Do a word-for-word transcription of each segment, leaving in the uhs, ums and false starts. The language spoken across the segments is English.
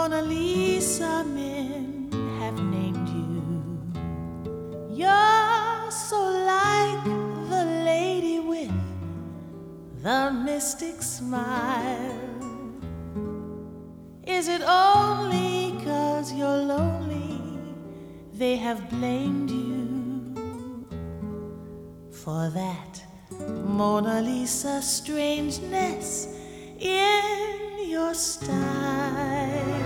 Mona Lisa, men have named you. You're so like the lady with the mystic smile. Is it only 'cause you're lonely they have blamed you for that Mona Lisa strangeness in your style?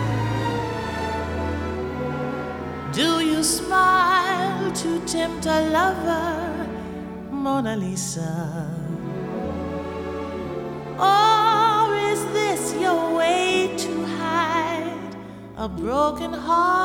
Do you smile to tempt a lover, Mona Lisa? Or is this your way to hide a broken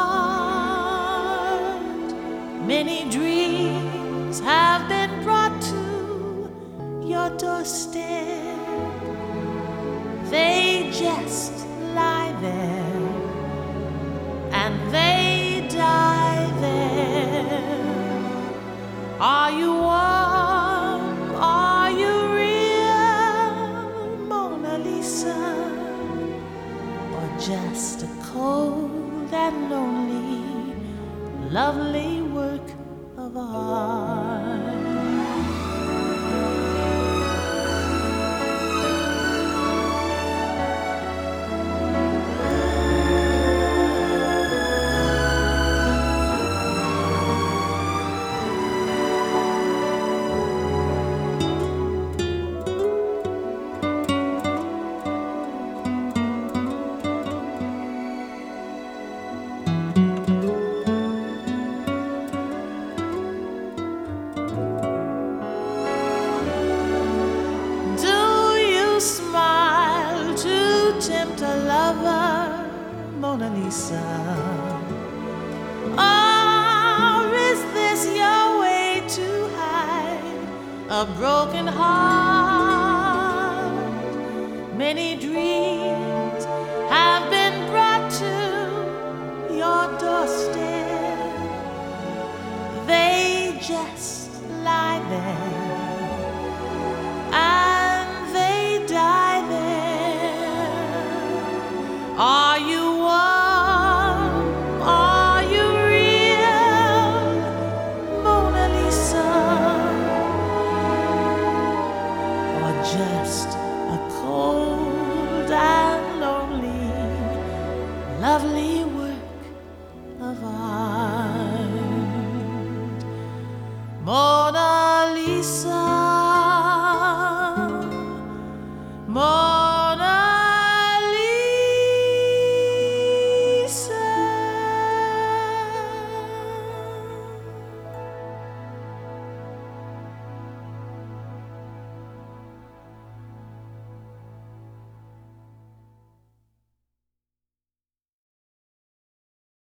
heart? Many dreams have been brought to your doorstep. They just lie there and they die there. Are you warm? Are you real, Mona Lisa? Or just a cold and lonely, lovely work of art? Tempt a lover, Mona Lisa? Or is this your way to hide a broken heart? Many dreams